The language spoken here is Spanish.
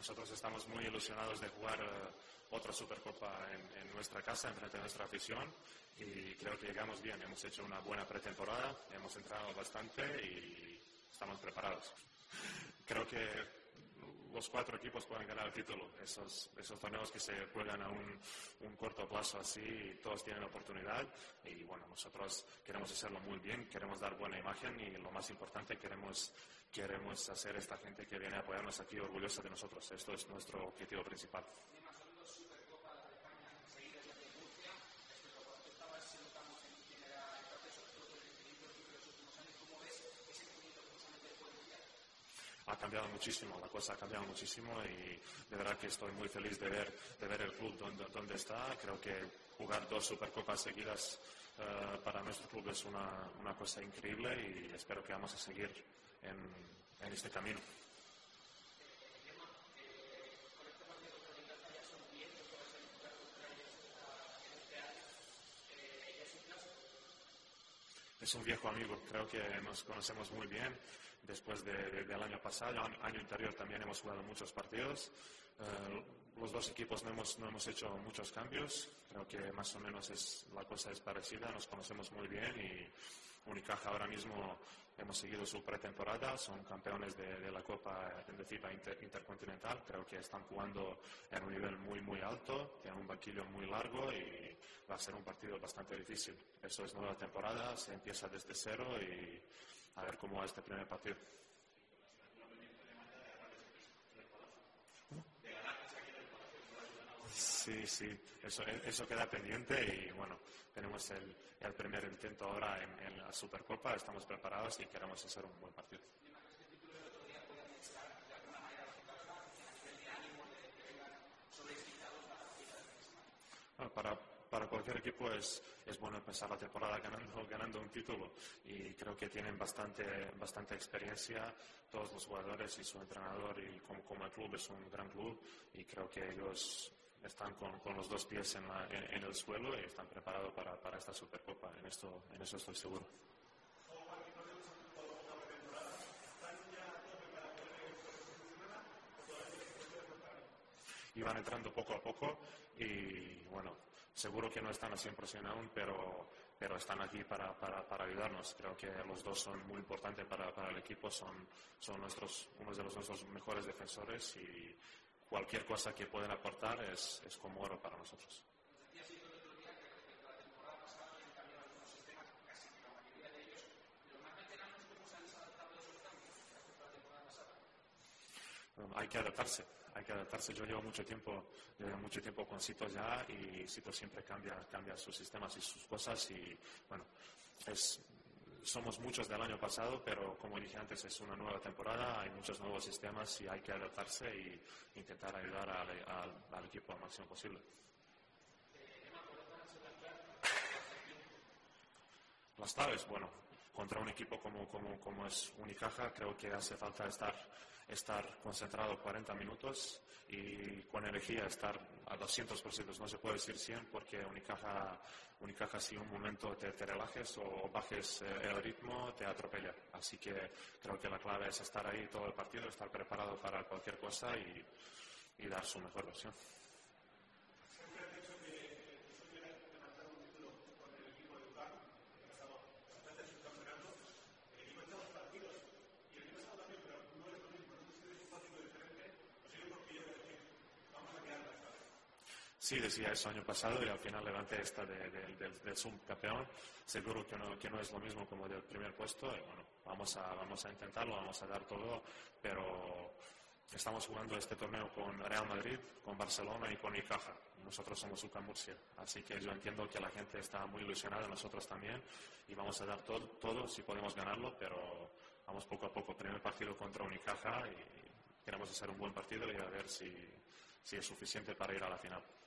Nosotros estamos muy ilusionados de jugar otra Supercopa en nuestra casa, en frente de nuestra afición, y creo que llegamos bien. Hemos hecho una buena pretemporada, hemos entrenado bastante y estamos preparados. Creo que los 4 equipos pueden ganar el título. Esos torneos que se juegan a un corto plazo así, todos tienen oportunidad y bueno, nosotros queremos hacerlo muy bien, queremos dar buena imagen y lo más importante, queremos hacer esta gente que viene a apoyarnos aquí orgullosa de nosotros. Esto es nuestro objetivo principal. Ha cambiado muchísimo, la cosa ha cambiado muchísimo y de verdad que estoy muy feliz de ver el club donde está. Creo que jugar 2 Supercopas seguidas para nuestro club es una cosa increíble y espero que vamos a seguir en este camino. Es un viejo amigo, creo que nos conocemos muy bien. Después del año pasado, año anterior también hemos jugado muchos partidos. Los 2 equipos no hemos hecho muchos cambios. Creo que más o menos la cosa es parecida, nos conocemos muy bien y Unicaja ahora mismo hemos seguido su pretemporada, son campeones de la Copa de FIBA Intercontinental. Creo que están jugando en un nivel muy alto, tienen un banquillo muy largo y va a ser un partido bastante difícil. Eso es nueva temporada, se empieza desde cero y a ver cómo va este primer partido. Sí, eso queda pendiente y bueno, tenemos el primer intento ahora en la Supercopa, estamos preparados y queremos hacer un buen partido. Bueno, para cualquier equipo es bueno empezar la temporada ganando un título y creo que tienen bastante experiencia todos los jugadores y su entrenador y como el club es un gran club y creo que ellos están con los 2 pies en el suelo y están preparados para esta Supercopa, en eso estoy seguro. Y van entrando poco a poco y bueno, seguro que no están al 100% aún, pero están aquí para ayudarnos. Creo que los 2 son muy importantes para el equipo, son unos de nuestros mejores defensores y cualquier cosa que pueden aportar es como oro para nosotros. Hay que adaptarse. Yo llevo mucho tiempo con Sito ya y Sito siempre cambia sus sistemas y sus cosas y bueno, somos muchos del año pasado, pero como dije antes, es una nueva temporada, hay muchos nuevos sistemas y hay que adaptarse e intentar ayudar al equipo al máximo posible. Las claves, bueno, contra un equipo como es Unicaja, creo que hace falta estar concentrado 40 minutos y con energía estar a 200%. No se puede decir 100 porque Unicaja si un momento te relajes o bajes el ritmo, te atropella. Así que creo que la clave es estar ahí todo el partido, estar preparado para cualquier cosa y dar su mejor versión. Sí, decía eso año pasado y al final Levante esta del subcampeón. Seguro que no es lo mismo como del primer puesto. Y bueno, vamos a intentarlo, vamos a dar todo, pero estamos jugando este torneo con Real Madrid, con Barcelona y con Unicaja. Nosotros somos UCAM Murcia, así que yo entiendo que la gente está muy ilusionada, nosotros también, y vamos a dar todo si podemos ganarlo, pero vamos poco a poco. Primer partido contra Unicaja y queremos hacer un buen partido y a ver si es suficiente para ir a la final.